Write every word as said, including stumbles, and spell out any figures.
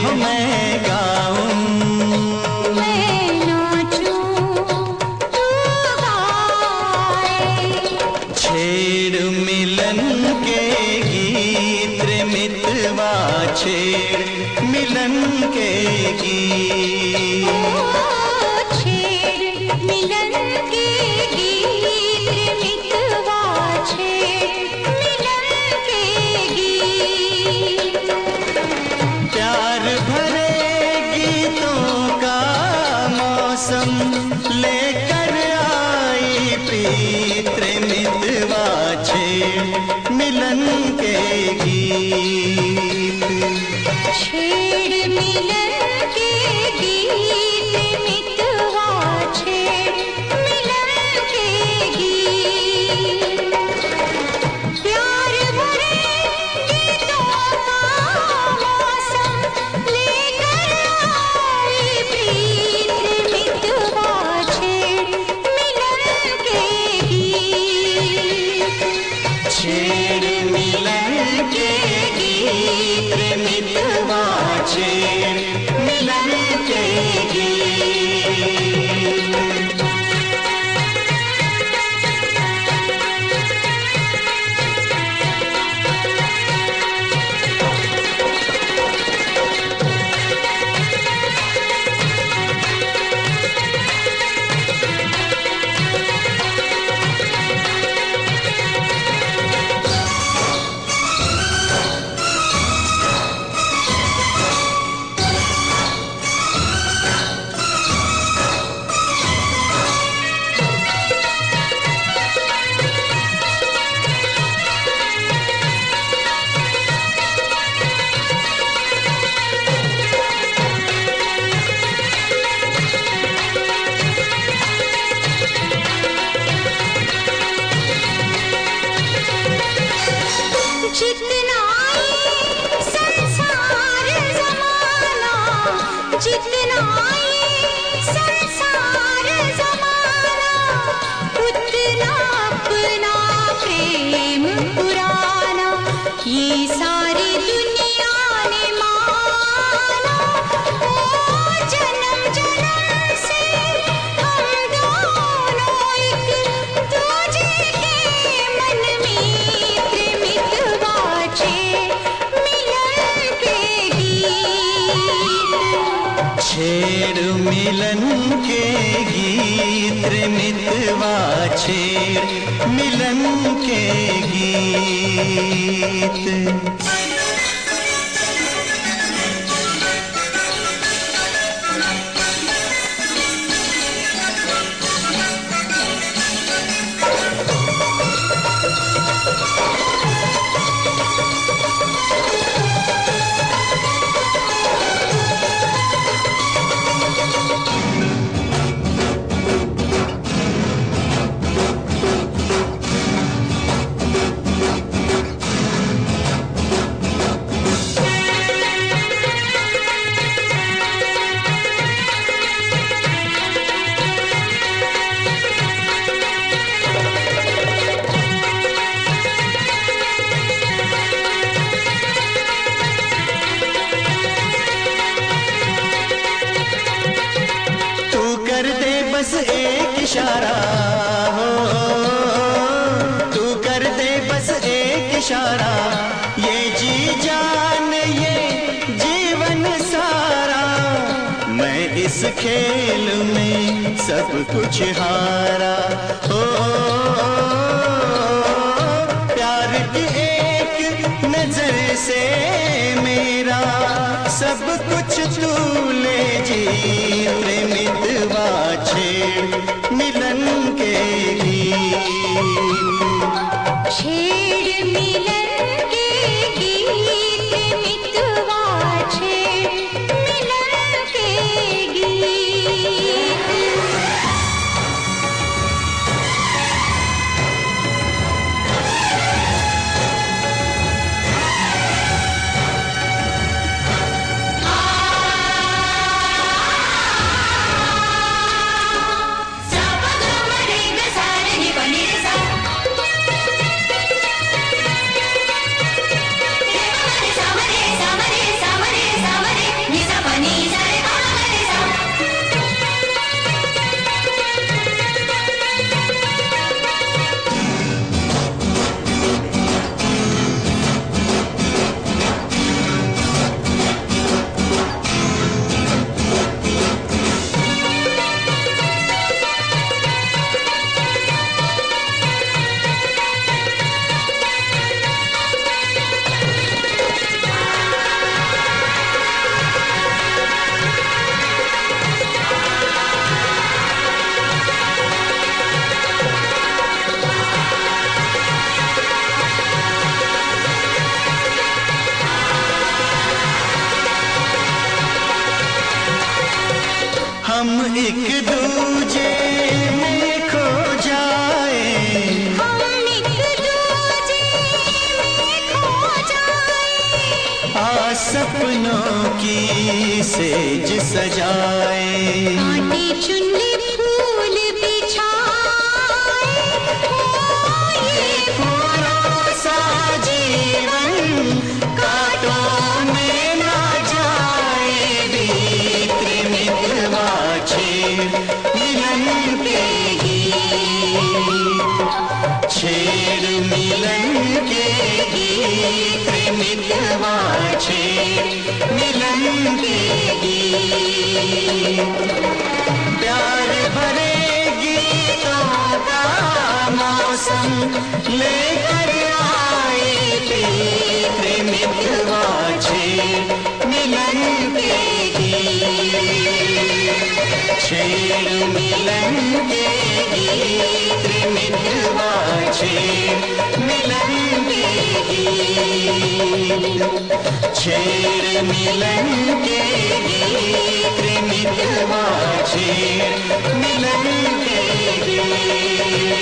हो मैं गाऊं, मैं नाचूं तू गाए। छेड़ मिलन के गीत रे मितवा, छेड़ मिलन के गीत। छेड़ मिलन के गीत रे मितवा, छेड़ मिलन के गीत। प्यार भरे गीतों का मौसम लेकर आई प्रीत रे मितवा, छेड़ मिलन के गीत। छेड़ मिलन के गीत मितवा, छेड़ मिलन के गीत। प्यार भरे गीतों का मौसम लेकर आई प्रीत मितवा, छेड़ मिलन के गीत। छेड़ मिलन के गीत रे मितवा, छेड़ मिलन के गीत। जितना ये संसार ज़माना, जितना ये संसार ज़माना, उतना अपना प्रेम पुराना, ये सारी दुनिया ने माना। ओ जन्म जन्म से हम दोनों एक दूजे के मन में मितवा, छेड़ मिलन के गीत। छेड़ मिलन के गीत रे मितवा, छेड़ मिलन के गीत। बस एक इशारा हो, तू कर दे बस एक इशारा, ये जी जान ये जीवन सारा। मैं इस खेल में सब कुछ हारा हो, प्यार की एक नजर से मेरा सब कुछ तू ले जी। मितवा, छेड़ मिलन के गीत। छेड़ मिलन के गीत मितवा, छेड़ मिलन के गीत। एक दूजे में खो जाए, हम एक दूजे में खो जाए, आ सपनों की सेज सजाए, कांटे चुनले फूल बिछाए, हो ये फूलों सा जीवन कांटों में ना जाए, बीते मितवा छेड़ मिलन के गीत, छेड़ मिलन के गीत, मितवा छेड़ मिलन के गीत, प्यार भरे गीतों का मौसम लेकर आए, बीते मितवा छेड़ मिलन के गीत, छेड़ मिलन के गीत, मितवा छेड़ मिलन के गीत, छेड़ मिलन के गीत, मितवा छेड़ मिलन के गीत।